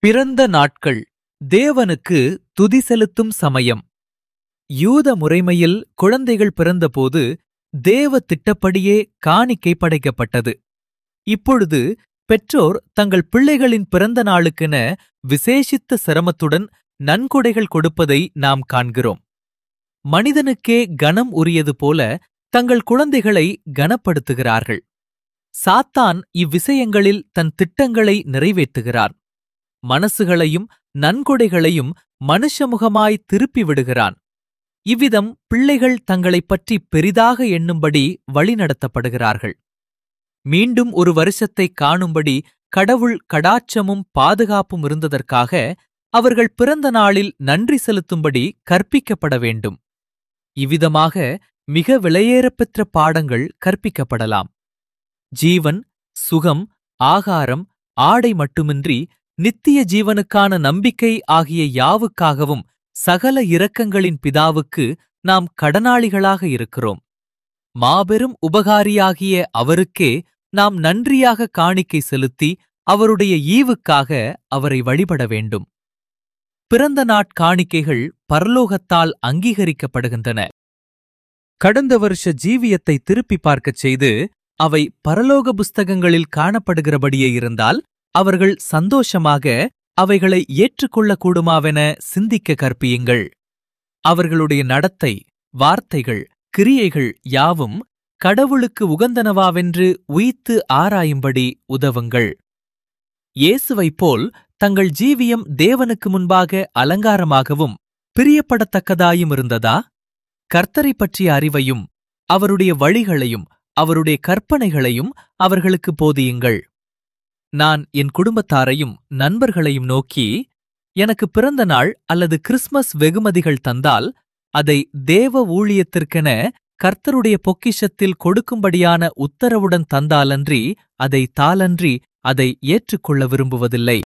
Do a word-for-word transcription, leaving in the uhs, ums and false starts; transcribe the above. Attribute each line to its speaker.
Speaker 1: பிறந்த நாட்கள் தேவனுக்கு துதி செலுத்தும் சமயம். யூத முறைமையில் குழந்தைகள் பிறந்தபோது தேவ திட்டப்படியே காணிக்கை படைக்கப்பட்டது. இப்பொழுது பெற்றோர் தங்கள் பிள்ளைகளின் பிறந்த நாளுக்கென விசேஷித்த சிரமத்துடன் நன்கொடைகள் கொடுப்பதை நாம் காண்கிறோம். மனிதனுக்கே கனம் உரியது போல தங்கள் குழந்தைகளை கனப்படுத்துகிறார்கள். சாத்தான் இவ்விஷயங்களில் தன் திட்டங்களை நிறைவேற்றுகிறான். மனசுகளையும் நன்கொடைகளையும் மனுஷமுகமாய் திருப்பி விடுகிறான். இவ்விதம் பிள்ளைகள் தங்களைப் பற்றி பெரிதாக எண்ணும்படி வழிநடத்தப்படுகிறார்கள். மீண்டும் ஒரு வருஷத்தை காணும்படி கடவுள் கடாட்சமும் பாதுகாப்பும் இருந்ததற்காக அவர்கள் பிறந்த நாளில் நன்றி செலுத்தும்படி கற்பிக்கப்பட வேண்டும். இவ்விதமாக மிக விலையேறப்பெற்ற பாடங்கள் கற்பிக்கப்படலாம். ஜீவன், சுகம், ஆகாரம், ஆடை மட்டுமின்றி நித்திய ஜீவனுக்கான நம்பிக்கை ஆகிய யாவுக்காகவும் சகல இரக்கங்களின் பிதாவுக்கு நாம் கடனாளிகளாக இருக்கிறோம். மாபெரும் உபகாரியாகிய அவருக்கே நாம் நன்றியாக காணிக்கை செலுத்தி அவருடைய ஈவுக்காக அவரை வழிபட வேண்டும். பிறந்த நாட்காணிக்கைகள் பரலோகத்தால் அங்கீகரிக்கப்படுகின்றன. கடந்த வருஷ ஜீவியத்தை திருப்பி பார்க்கச் செய்து அவை பரலோக புஸ்தகங்களில் காணப்படுகிறபடியே இருந்தால் அவர்கள் சந்தோஷமாக அவைகளை ஏற்றுக்கொள்ளக்கூடுமாவென சிந்திக்க கற்பியுங்கள். அவர்களுடைய நடத்தை, வார்த்தைகள், கிரியைகள் யாவும் கடவுளுக்கு உகந்தனவாவென்று உய்த்து ஆராயும்படி உதவுங்கள். இயேசுவைப் போல் தங்கள் ஜீவியம் தேவனுக்கு முன்பாக அலங்காரமாகவும் பிரியப்படத்தக்கதாயும் இருந்ததா? கர்த்தரைப் பற்றிய அறிவையும் அவருடைய வழிகளையும் அவருடைய கற்பனைகளையும் அவர்களுக்கு போதியுங்கள். நான் என் குடும்பத்தாரையும் நண்பர்களையும் நோக்கி, எனக்கு பிறந்த நாள் அல்லது கிறிஸ்மஸ் வெகுமதிகள் தந்தால் அதை தேவ ஊழியத்திற்கென கர்த்தருடைய பொக்கிஷத்தில் கொடுக்கும்படியான உத்தரவுடன் தந்தாலன்றி அதை தாலன்றி அதை ஏற்றுக்கொள்ள விரும்புவதில்லை.